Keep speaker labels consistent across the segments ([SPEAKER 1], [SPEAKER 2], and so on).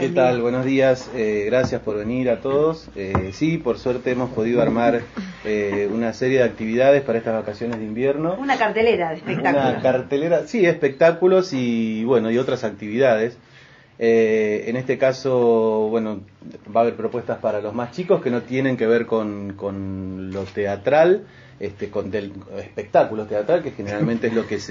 [SPEAKER 1] ¿Qué tal? Buenos días, gracias por venir a todos. Sí, por suerte hemos podido armar una serie de actividades para estas vacaciones de invierno.
[SPEAKER 2] Una cartelera de espectáculos.
[SPEAKER 1] Una cartelera, sí, espectáculos y bueno, y otras actividades. En este caso, bueno, va a haber propuestas para los más chicos que no tienen que ver con lo teatral, con del espectáculo teatral, que generalmente es lo que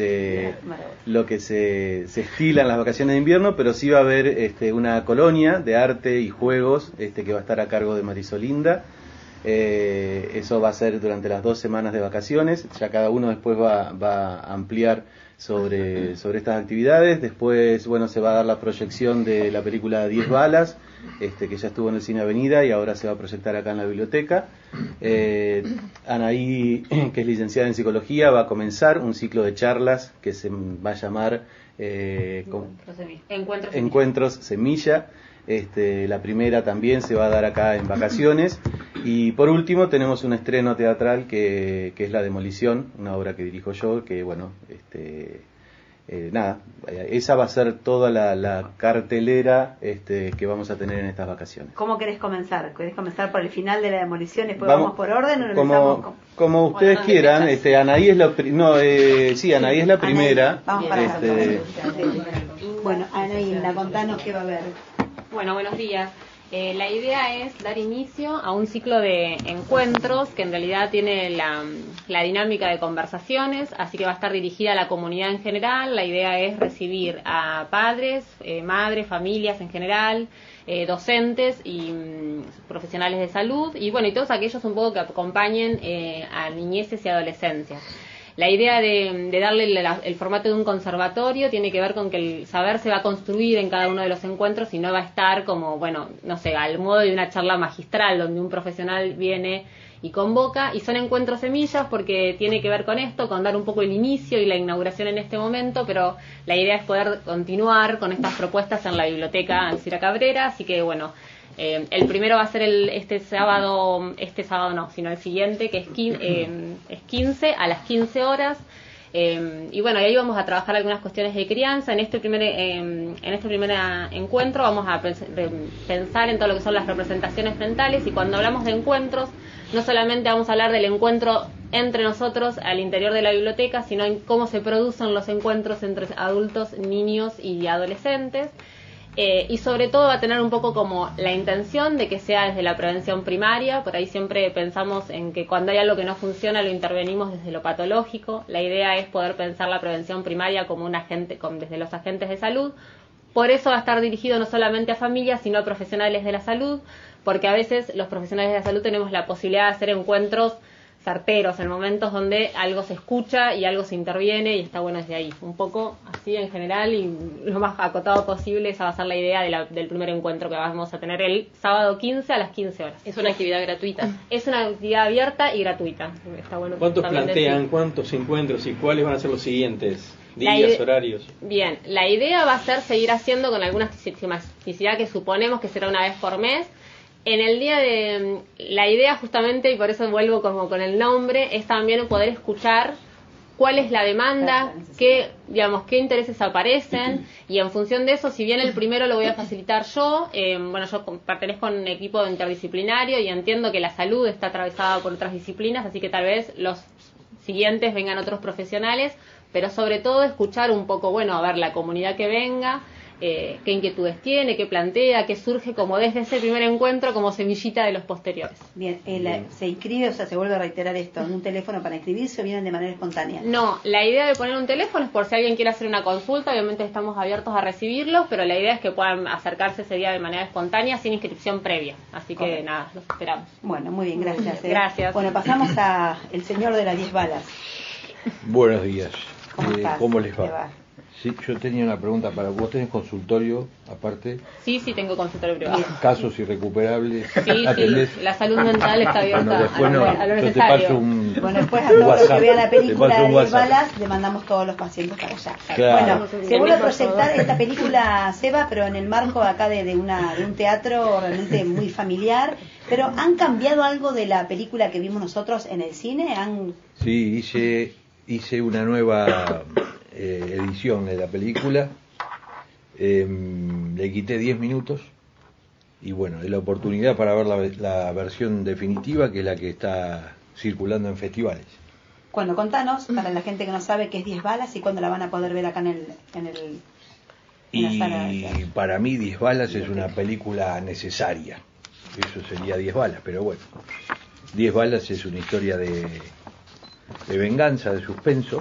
[SPEAKER 1] se estila en las vacaciones de invierno, pero sí va a haber una colonia de arte y juegos que va a estar a cargo de Marisolinda. Eso va a ser durante las 2 semanas de vacaciones. Ya cada uno después va a ampliar sobre estas actividades. Después, bueno, se va a dar la proyección de la película 10 balas, que ya estuvo en el Cine Avenida y ahora se va a proyectar acá en la biblioteca. Anaí, que es licenciada en psicología, va a comenzar un ciclo de charlas que se va a llamar Encuentros Semilla. La primera también se va a dar acá en vacaciones. Y por último tenemos un estreno teatral que es La Demolición, una obra que dirijo yo, que bueno, nada, esa va a ser toda la cartelera que vamos a tener en estas vacaciones.
[SPEAKER 2] ¿Cómo querés comenzar? ¿Querés comenzar por el final de La Demolición? ¿Después vamos por orden o empezamos
[SPEAKER 1] como ustedes quieran? Anaí es Anaí es la primera.
[SPEAKER 2] Vamos para allá. Bueno, Anaí, contanos qué va a haber.
[SPEAKER 3] Bueno, buenos días. La idea es dar inicio a un ciclo de encuentros que en realidad tiene la dinámica de conversaciones, así que va a estar dirigida a la comunidad en general. La idea es recibir a padres, madres, familias en general, docentes y profesionales de salud y bueno, y todos aquellos un poco que acompañen a niñeces y adolescencias. La idea de darle el formato de un conservatorio tiene que ver con que el saber se va a construir en cada uno de los encuentros y no va a estar como, bueno, no sé, al modo de una charla magistral donde un profesional viene y convoca, y son encuentros semillas porque tiene que ver con esto, con dar un poco el inicio y la inauguración en este momento, pero la idea es poder continuar con estas propuestas en la biblioteca Alcira Cabrera, así que bueno, el primero va a ser este sábado no, sino el siguiente, que es 15 a las 15 horas. Y bueno, ahí vamos a trabajar algunas cuestiones de crianza. En este primer encuentro vamos a pensar en todo lo que son las representaciones mentales, y cuando hablamos de encuentros, no solamente vamos a hablar del encuentro entre nosotros al interior de la biblioteca, sino en cómo se producen los encuentros entre adultos, niños y adolescentes. Y sobre todo va a tener un poco como la intención de que sea desde la prevención primaria. Por ahí siempre pensamos en que cuando hay algo que no funciona lo intervenimos desde lo patológico. La idea es poder pensar la prevención primaria como un agente, desde los agentes de salud. Por eso va a estar dirigido no solamente a familias, sino a profesionales de la salud, porque a veces los profesionales de la salud tenemos la posibilidad de hacer encuentros certeros, en momentos donde algo se escucha y algo se interviene, y está bueno desde ahí. Un poco así en general y lo más acotado posible, esa va a ser la idea del primer encuentro que vamos a tener el sábado 15 a las 15 horas.
[SPEAKER 4] ¿Es una actividad gratuita?
[SPEAKER 3] Es una actividad abierta y gratuita. Está bueno.
[SPEAKER 5] ¿Cuántos plantean? ¿Cuántos encuentros? ¿Y cuáles van a ser los siguientes? ¿Días, horarios?
[SPEAKER 3] Bien, la idea va a ser seguir haciendo con alguna sistematicidad que suponemos que será una vez por mes. En el día de la idea justamente, y por eso vuelvo como con el nombre, es también poder escuchar cuál es la demanda, qué intereses aparecen, y en función de eso, si bien el primero lo voy a facilitar yo, yo pertenezco a un equipo interdisciplinario y entiendo que la salud está atravesada por otras disciplinas, así que tal vez los siguientes vengan otros profesionales, pero sobre todo escuchar un poco, a ver, la comunidad que venga, qué inquietudes tiene, qué plantea, qué surge como desde ese primer encuentro como semillita de los posteriores.
[SPEAKER 2] Bien, ¿se inscribe, se vuelve a reiterar esto, en un teléfono para inscribirse o vienen de manera espontánea?
[SPEAKER 3] No, la idea de poner un teléfono es por si alguien quiere hacer una consulta, obviamente estamos abiertos a recibirlos, pero la idea es que puedan acercarse ese día de manera espontánea sin inscripción previa, así que nada, los esperamos.
[SPEAKER 2] Bueno, muy bien, gracias.
[SPEAKER 3] Gracias.
[SPEAKER 2] Bueno, pasamos a el señor de las 10 balas.
[SPEAKER 6] Buenos días.
[SPEAKER 2] ¿Cómo estás?
[SPEAKER 6] ¿Cómo les va? Sí, yo tenía una pregunta para vos. ¿Tenés consultorio aparte?
[SPEAKER 3] Sí, tengo consultorio privado.
[SPEAKER 6] ¿Casos irrecuperables?
[SPEAKER 3] Sí, la salud mental está abierta a lo necesario.
[SPEAKER 6] Yo te paso un
[SPEAKER 2] después a todos los que vean la película de 10 balas, le mandamos todos los pacientes para allá.
[SPEAKER 6] Claro.
[SPEAKER 2] Bueno, se vuelve a proyectar esta película, Seba, pero en el marco acá de un teatro realmente muy familiar. Pero ¿han cambiado algo de la película que vimos nosotros en el cine?
[SPEAKER 6] Sí, hice una nueva edición de la película, le quité 10 minutos y bueno, es la oportunidad para ver la versión definitiva, que es la que está circulando en festivales.
[SPEAKER 2] Bueno, contanos, para la gente que no sabe, qué es 10 balas y cuándo la van a poder ver acá en la sala.
[SPEAKER 6] Y para mí 10 balas es una película necesaria. Eso sería 10 balas, pero bueno. 10 balas es una historia de venganza, de suspenso,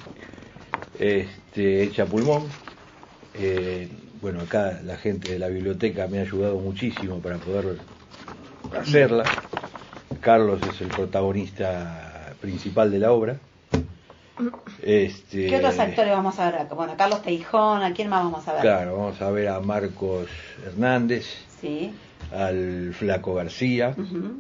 [SPEAKER 6] hecha a pulmón. Bueno, acá la gente de la biblioteca me ha ayudado muchísimo para poder hacerla. Carlos es el protagonista principal de la obra.
[SPEAKER 2] ¿Qué otros actores vamos a ver acá? Bueno, Carlos Teijón, ¿a quién más vamos a ver?
[SPEAKER 6] Claro, vamos a ver a Marcos Hernández,
[SPEAKER 2] sí,
[SPEAKER 6] al Flaco García.
[SPEAKER 2] Uh-huh.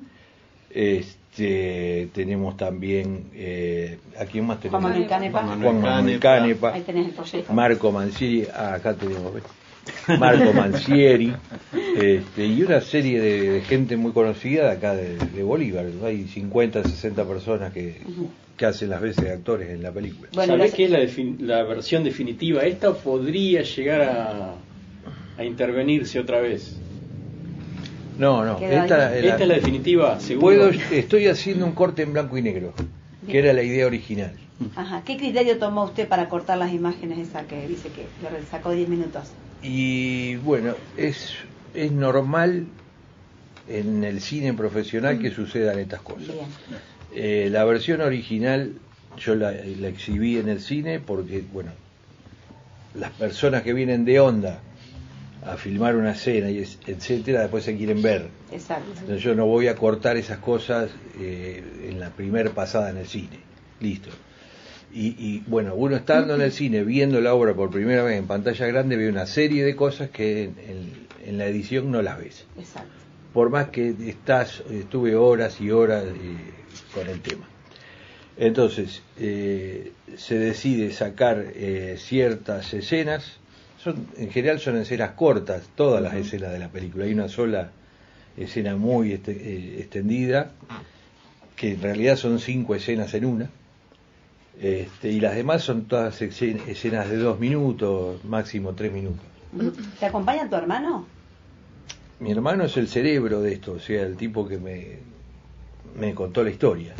[SPEAKER 6] Tenemos también ¿a quién más tenemos?
[SPEAKER 2] Juan Manuel Canepa.
[SPEAKER 6] Juan Manuel Canepa.
[SPEAKER 2] Ahí tenés el proyecto.
[SPEAKER 6] Marco Mancieri, acá tenemos Marco Mancieri, y una serie de gente muy conocida de acá de Bolívar. Hay 50, 60 personas que hacen las veces de actores en la película.
[SPEAKER 5] Bueno, ¿sabés qué es la versión definitiva? ¿Esta podría llegar a intervenirse otra vez?
[SPEAKER 6] No,
[SPEAKER 5] esta es la definitiva, seguro.
[SPEAKER 6] Estoy haciendo un corte en blanco y negro, que era la idea original.
[SPEAKER 2] Ajá. ¿Qué criterio tomó usted para cortar las imágenes esa que dice que le sacó 10 minutos?
[SPEAKER 6] Y bueno, es normal en el cine profesional que sucedan estas cosas. La versión original yo la exhibí en el cine porque, bueno, las personas que vienen de onda a filmar una escena y etcétera, después se quieren ver.
[SPEAKER 2] Exacto.
[SPEAKER 6] Entonces yo no voy a cortar esas cosas en la primer pasada en el cine. Listo. Y bueno, uno estando en el cine viendo la obra por primera vez en pantalla grande, ve una serie de cosas que en la edición no las ves.
[SPEAKER 2] Exacto.
[SPEAKER 6] Por más que estuve horas y horas con el tema. Entonces, se decide sacar ciertas escenas. En general son escenas cortas, todas las escenas de la película. Hay una sola escena muy extendida, que en realidad son 5 escenas en una. Y las demás son todas escenas de 2 minutos, máximo 3 minutos.
[SPEAKER 2] ¿Te acompaña tu hermano?
[SPEAKER 6] Mi hermano es el cerebro de esto, o sea, el tipo que me contó la historia.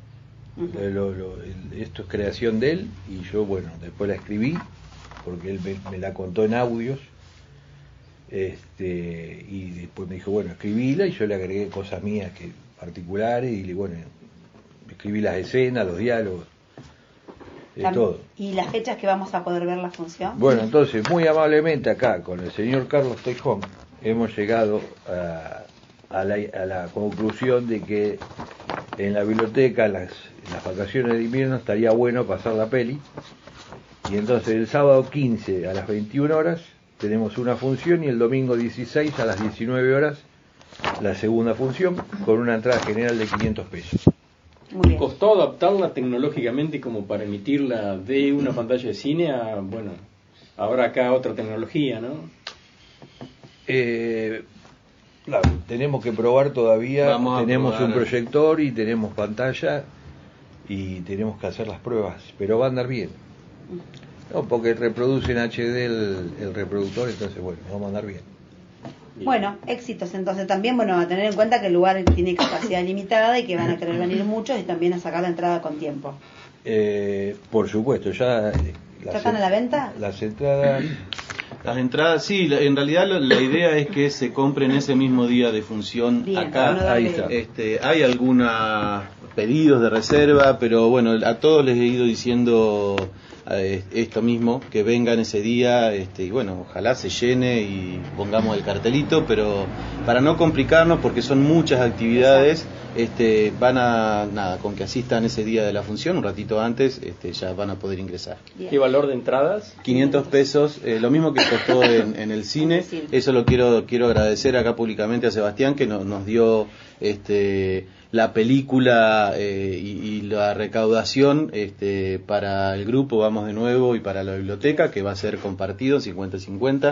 [SPEAKER 6] Esto es creación de él y yo, bueno, después la escribí porque él me la contó en audios, y después me dijo, bueno, escribíla, y yo le agregué cosas mías particulares, y bueno, escribí las escenas, los diálogos, todo.
[SPEAKER 2] ¿Y las fechas que vamos a poder ver la función?
[SPEAKER 6] Bueno, entonces, muy amablemente acá, con el señor Carlos Teijón, hemos llegado a la conclusión de que en la biblioteca, en las vacaciones de invierno, estaría bueno pasar la peli. Y entonces el sábado 15 a las 21 horas tenemos una función, y el domingo 16 a las 19 horas la segunda función, con una entrada general de 500 pesos.
[SPEAKER 2] Muy bien.
[SPEAKER 5] ¿Costó adaptarla tecnológicamente como para emitirla de una pantalla de cine a, bueno, ahora acá otra tecnología, ¿no?
[SPEAKER 6] Claro, tenemos que probar todavía. Tenemos
[SPEAKER 1] probar
[SPEAKER 6] un proyector y tenemos pantalla y tenemos que hacer las pruebas, pero va a andar bien. No, porque reproduce en HD el reproductor, entonces bueno, vamos a andar bien.
[SPEAKER 2] Bueno, éxitos entonces también, bueno, a tener en cuenta que el lugar tiene capacidad limitada y que van a querer venir muchos, y también a sacar la entrada con tiempo.
[SPEAKER 6] Por supuesto, ya...
[SPEAKER 2] ¿Ya están a la venta?
[SPEAKER 6] Las entradas...
[SPEAKER 1] Las entradas, sí, en realidad la idea es que se compren ese mismo día de función.
[SPEAKER 2] Bien,
[SPEAKER 1] acá.
[SPEAKER 6] Ahí está.
[SPEAKER 1] Hay algunos pedidos de reserva, pero bueno, a todos les he ido diciendo esto mismo, que vengan ese día, y bueno, ojalá se llene y pongamos el cartelito, pero para no complicarnos, porque son muchas actividades, con que asistan ese día de la función, un ratito antes, ya van a poder ingresar.
[SPEAKER 2] Bien.
[SPEAKER 5] ¿Qué valor de entradas?
[SPEAKER 1] 500 pesos, lo mismo que costó en el cine. Eso lo quiero agradecer acá públicamente a Sebastián, que nos dio la película y la recaudación para el grupo Vamos de Nuevo y para la biblioteca, que va a ser compartido 50-50.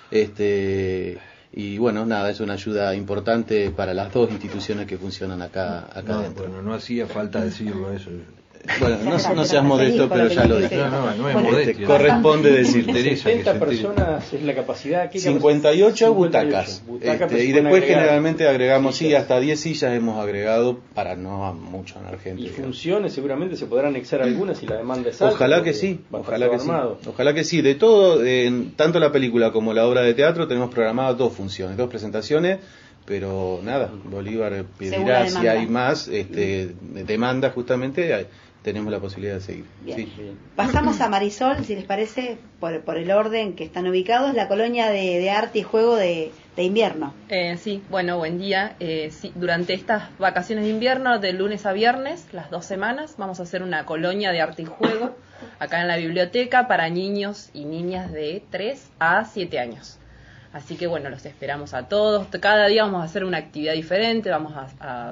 [SPEAKER 1] Y bueno, nada, es una ayuda importante para las dos instituciones que funcionan acá dentro.
[SPEAKER 6] Bueno, no hacía falta decirlo eso.
[SPEAKER 1] Bueno, no seas modesto, pero ya lo dije.
[SPEAKER 6] No es
[SPEAKER 2] Bueno,
[SPEAKER 6] modestia.
[SPEAKER 1] Corresponde decirte.
[SPEAKER 6] Interesa que
[SPEAKER 5] 70
[SPEAKER 6] se entere.
[SPEAKER 5] personas es la capacidad. ¿Qué
[SPEAKER 1] 58 butacas.
[SPEAKER 5] Butacas, pero
[SPEAKER 1] Y
[SPEAKER 5] se pueden
[SPEAKER 1] después
[SPEAKER 5] agregar
[SPEAKER 1] generalmente agregamos, sí,
[SPEAKER 5] sillas.
[SPEAKER 1] hasta 10 sillas hemos agregado para no a mucho en Argentina.
[SPEAKER 5] Y funciones seguramente se podrán anexar algunas si la demanda es alta.
[SPEAKER 1] Ojalá que
[SPEAKER 5] porque
[SPEAKER 1] sí,
[SPEAKER 5] va a estar
[SPEAKER 1] ojalá
[SPEAKER 5] todo
[SPEAKER 1] que sí.
[SPEAKER 5] armado.
[SPEAKER 1] Ojalá que sí. De todo, tanto la película como la obra de teatro tenemos programadas 2 funciones, 2 presentaciones, pero nada, Bolívar
[SPEAKER 2] Según
[SPEAKER 1] pedirá
[SPEAKER 2] la
[SPEAKER 1] si
[SPEAKER 2] demanda.
[SPEAKER 1] hay más demanda justamente, tenemos la posibilidad de seguir.
[SPEAKER 2] Bien.
[SPEAKER 1] Sí.
[SPEAKER 2] Pasamos a Marisol, si les parece, por el orden que están ubicados, la colonia de arte y juego de invierno.
[SPEAKER 4] Sí, bueno, buen día. Sí, durante estas vacaciones de invierno, de lunes a viernes, las 2 semanas, vamos a hacer una colonia de arte y juego acá en la biblioteca para niños y niñas de 3 a 7 años. Así que bueno, los esperamos a todos. Cada día vamos a hacer una actividad diferente, vamos a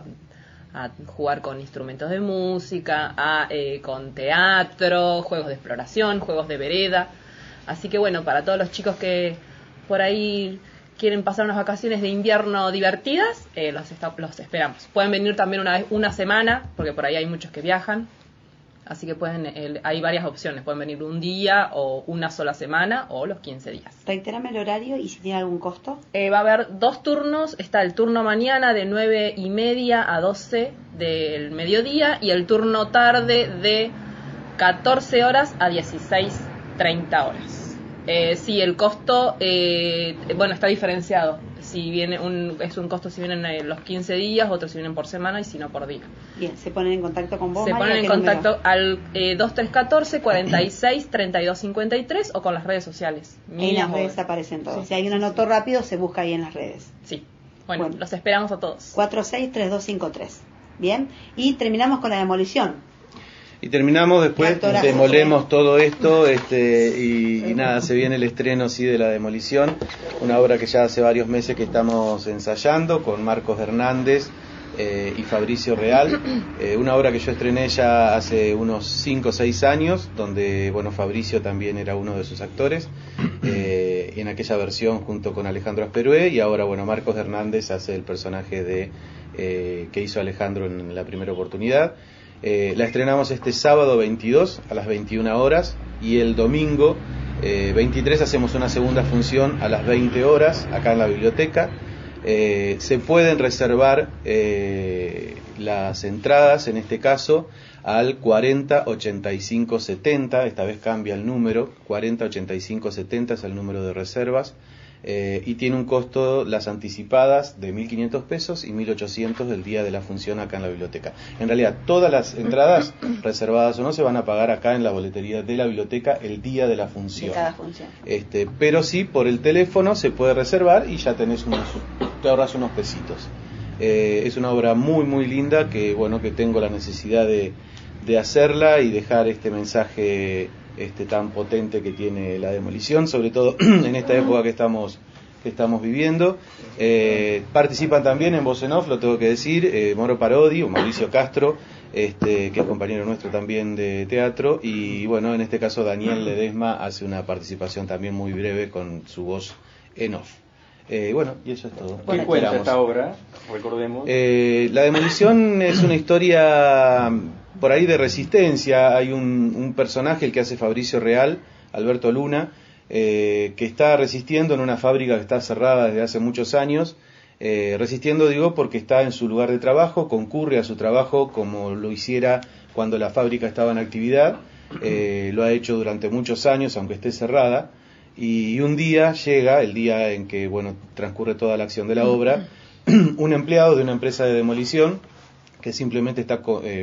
[SPEAKER 4] jugar con instrumentos de música, con teatro, juegos de exploración, juegos de vereda. Así que bueno, para todos los chicos que por ahí quieren pasar unas vacaciones de invierno divertidas, los esperamos. Pueden venir también una semana, porque por ahí hay muchos que viajan. Así que hay varias opciones. Pueden venir un día o una sola semana o los 15 días.
[SPEAKER 2] Reiterame el horario y si tiene algún costo.
[SPEAKER 4] Va a haber 2 turnos. Está el turno mañana de 9:30 a 12 del mediodía y el turno tarde de 14 horas a 16:30 horas. Sí, el costo, está diferenciado. Si viene es un costo si vienen los 15 días, otros si vienen por semana y si no por día.
[SPEAKER 2] Bien, se ponen en contacto con vos.
[SPEAKER 4] Se
[SPEAKER 2] María,
[SPEAKER 4] ponen en
[SPEAKER 2] ¿qué
[SPEAKER 4] contacto
[SPEAKER 2] número?
[SPEAKER 4] al 2314 46 32 53 o con las redes sociales.
[SPEAKER 2] En las redes aparecen todos.
[SPEAKER 4] Sí.
[SPEAKER 2] Si alguien anotó rápido, se busca ahí en las redes.
[SPEAKER 4] Sí. Bueno,
[SPEAKER 2] Bueno.
[SPEAKER 4] los esperamos a todos.
[SPEAKER 2] 463253. Bien, y terminamos con la demolición.
[SPEAKER 1] Y terminamos después,
[SPEAKER 2] Actorazo,
[SPEAKER 1] demolemos todo esto y nada, se viene el estreno sí de La Demolición, una obra que ya hace varios meses que estamos ensayando con Marcos Hernández y Fabricio Real, una obra que yo estrené ya hace unos 5 o 6 años, donde bueno, Fabricio también era uno de sus actores, y en aquella versión junto con Alejandro Asperué, y ahora bueno, Marcos Hernández hace el personaje que hizo Alejandro en la primera oportunidad. La estrenamos este sábado 22 a las 21 horas y el domingo 23 hacemos una segunda función a las 20 horas acá en la biblioteca. Se pueden reservar las entradas, en este caso, al 40 85 70, esta vez cambia el número, 40 85 70 es el número de reservas. Y tiene un costo las anticipadas de 1.500 pesos y 1.800 del día de la función acá en la biblioteca. En realidad todas las entradas, reservadas o no, se van a pagar acá en la boletería de la biblioteca el día de la función.
[SPEAKER 2] De cada función.
[SPEAKER 1] Pero sí, por el teléfono se puede reservar y ya te ahorras unos pesitos. Es una obra muy muy linda que bueno, que tengo la necesidad de hacerla y dejar este mensaje tan potente que tiene La Demolición, sobre todo en esta época que estamos viviendo. Participan también en Voz en Off, lo tengo que decir, Moro Parodi o Mauricio Castro, que es compañero nuestro también de teatro, y bueno, en este caso Daniel Ledesma hace una participación también muy breve con su voz en off. Bueno, y eso es todo.
[SPEAKER 5] ¿Qué cuenta esta obra? Recordemos.
[SPEAKER 1] La Demolición es una historia por ahí de resistencia. Hay un personaje, el que hace Fabricio Real, Alberto Luna, que está resistiendo en una fábrica que está cerrada desde hace muchos años. Resistiendo, digo, porque está en su lugar de trabajo, concurre a su trabajo como lo hiciera cuando la fábrica estaba en actividad. Lo ha hecho durante muchos años, aunque esté cerrada. Y un día llega, el día en que bueno, transcurre toda la acción de la obra, un empleado de una empresa de demolición que simplemente está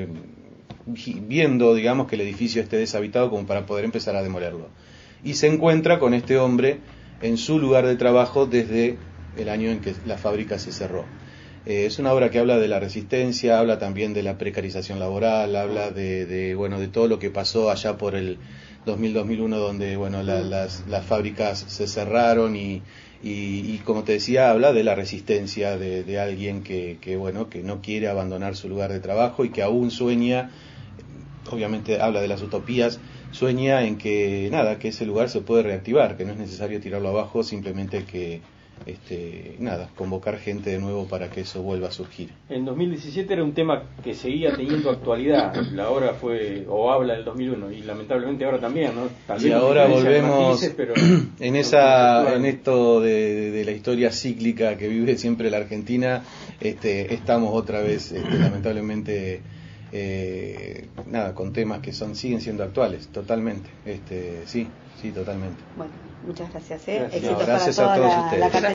[SPEAKER 1] viendo, digamos, que el edificio esté deshabitado como para poder empezar a demolerlo. Y se encuentra con este hombre en su lugar de trabajo desde el año en que la fábrica se cerró. Es una obra que habla de la resistencia, habla también de la precarización laboral, habla de todo lo que pasó allá por el 2000-2001, donde bueno, las fábricas se cerraron y como te decía, habla de la resistencia de alguien que no quiere abandonar su lugar de trabajo y que aún sueña, obviamente habla de las utopías, sueña en que ese lugar se puede reactivar, que no es necesario tirarlo abajo, simplemente que nada, convocar gente de nuevo para que eso vuelva a surgir.
[SPEAKER 5] En 2017 era un tema que seguía teniendo actualidad. La obra fue o habla del 2001 y lamentablemente ahora también, ¿no? Tal vez
[SPEAKER 1] y ahora volvemos
[SPEAKER 5] matices, pero
[SPEAKER 1] en esto de la historia cíclica que vive siempre la Argentina. Estamos otra vez lamentablemente nada, con temas que siguen siendo actuales, totalmente. Sí, totalmente.
[SPEAKER 2] Bueno, muchas gracias.
[SPEAKER 5] Gracias.
[SPEAKER 2] Éxitos
[SPEAKER 1] No, gracias
[SPEAKER 2] para
[SPEAKER 1] a
[SPEAKER 2] toda
[SPEAKER 1] todos
[SPEAKER 2] la
[SPEAKER 1] ustedes.
[SPEAKER 2] cartelera.